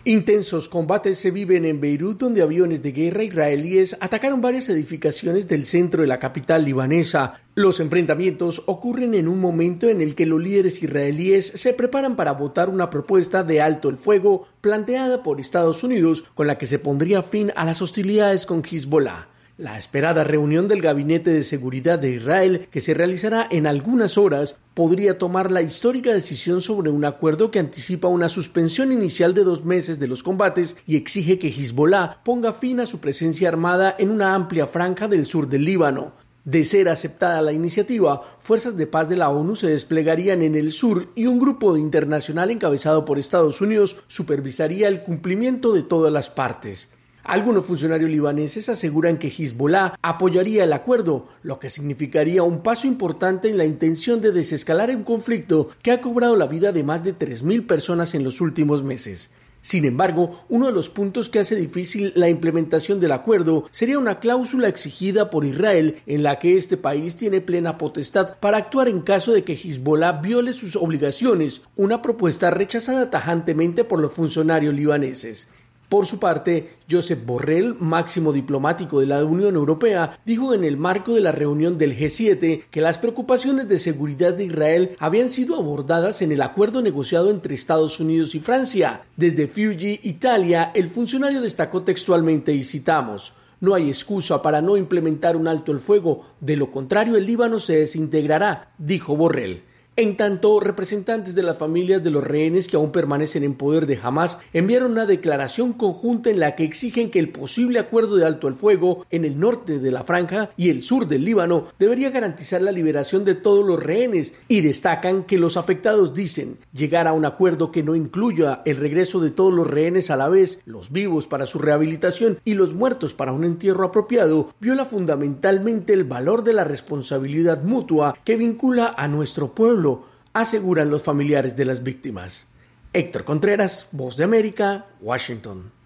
Intensos combates se viven en Beirut, donde aviones de guerra israelíes atacaron varias edificaciones del centro de la capital libanesa. Los enfrentamientos ocurren en un momento en el que los líderes israelíes se preparan para votar una propuesta de alto el fuego planteada por Estados Unidos, con la que se pondría fin a las hostilidades con Hezbollah. La esperada reunión del Gabinete de Seguridad de Israel, que se realizará en algunas horas, podría tomar la histórica decisión sobre un acuerdo que anticipa una suspensión inicial de 2 meses de los combates y exige que Hezbollah ponga fin a su presencia armada en una amplia franja del sur del Líbano. De ser aceptada la iniciativa, fuerzas de paz de la ONU se desplegarían en el sur y un grupo internacional encabezado por Estados Unidos supervisaría el cumplimiento de todas las partes. Algunos funcionarios libaneses aseguran que Hezbollah apoyaría el acuerdo, lo que significaría un paso importante en la intención de desescalar un conflicto que ha cobrado la vida de más de 3.000 personas en los últimos meses. Sin embargo, uno de los puntos que hace difícil la implementación del acuerdo sería una cláusula exigida por Israel en la que este país tiene plena potestad para actuar en caso de que Hezbollah viole sus obligaciones, una propuesta rechazada tajantemente por los funcionarios libaneses. Por su parte, Josep Borrell, máximo diplomático de la Unión Europea, dijo en el marco de la reunión del G7 que las preocupaciones de seguridad de Israel habían sido abordadas en el acuerdo negociado entre Estados Unidos y Francia. Desde Fiuggi, Italia, el funcionario destacó textualmente, y citamos: "No hay excusa para no implementar un alto el fuego, de lo contrario el Líbano se desintegrará", dijo Borrell. En tanto, representantes de las familias de los rehenes que aún permanecen en poder de Hamás enviaron una declaración conjunta en la que exigen que el posible acuerdo de alto el fuego en el norte de la franja y el sur del Líbano debería garantizar la liberación de todos los rehenes, y destacan que los afectados dicen: llegar a un acuerdo que no incluya el regreso de todos los rehenes a la vez, los vivos para su rehabilitación y los muertos para un entierro apropiado, viola fundamentalmente el valor de la responsabilidad mutua que vincula a nuestro pueblo, aseguran los familiares de las víctimas. Héctor Contreras, Voz de América, Washington.